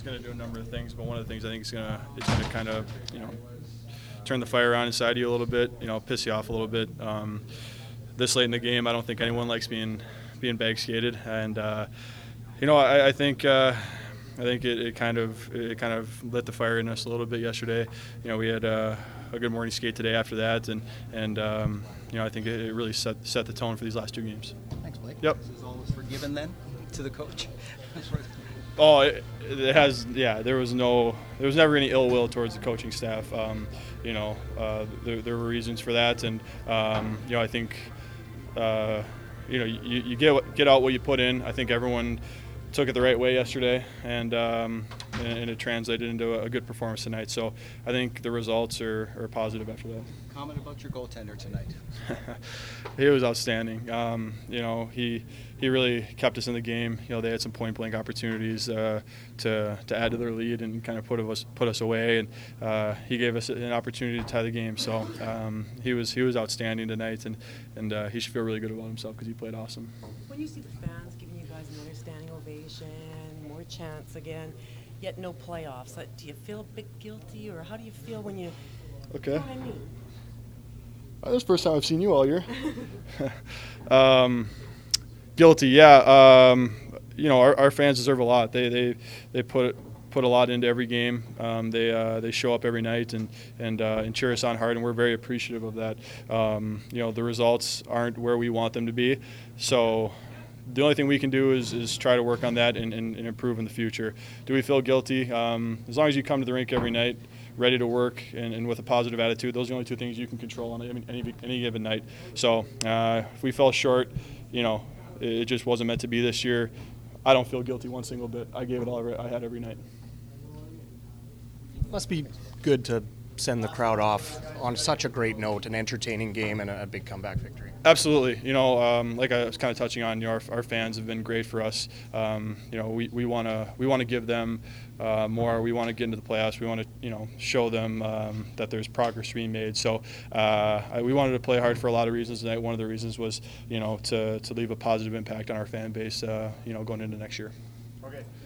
it's going to do a number of things, but one of the things I think it's going to kind of, turn the fire on inside you a little bit, piss you off a little bit. This late in the game, I don't think anyone likes being bag skated, and I think it kind of lit the fire in us a little bit yesterday. We had a good morning skate today after that, and I think it really set the tone for these last two games. Thanks, Blake. Yep. This is almost forgiven then to the coach. Oh, it has. Yeah, there was never any ill will towards the coaching staff. There were reasons for that, and I think you get out what you put in. I think everyone took it the right way yesterday, and it translated into a good performance tonight. So I think the results are positive after that. Comment about your goaltender tonight. He was outstanding. He really kept us in the game. They had some point blank opportunities to add to their lead and kind of put us away, and he gave us an opportunity to tie the game. So he was outstanding tonight, and he should feel really good about himself because he played awesome. When you see the fans giving you guys another standing ovation, more chants again, yet no playoffs, do you feel a bit guilty, or how do you feel when you? Okay. You know what I mean? This is the first time I've seen you all year. Guilty, yeah. Our fans deserve a lot. They put a lot into every game. They show up every night and cheer us on hard, and we're very appreciative of that. The results aren't where we want them to be, so the only thing we can do is try to work on that and improve in the future. Do we feel guilty? As long as you come to the rink every night ready to work and with a positive attitude, those are the only two things you can control on any given night. So if we fell short, it just wasn't meant to be this year. I don't feel guilty one single bit. I gave it all I had every night. Must be good to send the crowd off on such a great note, an entertaining game and a big comeback victory. Absolutely. Like I was kind of touching on, our fans have been great for us. We want to give them more. We want to get into the playoffs. We want to show them that there's progress being made. So we wanted to play hard for a lot of reasons tonight. One of the reasons was to leave a positive impact on our fan base going into next year. Okay.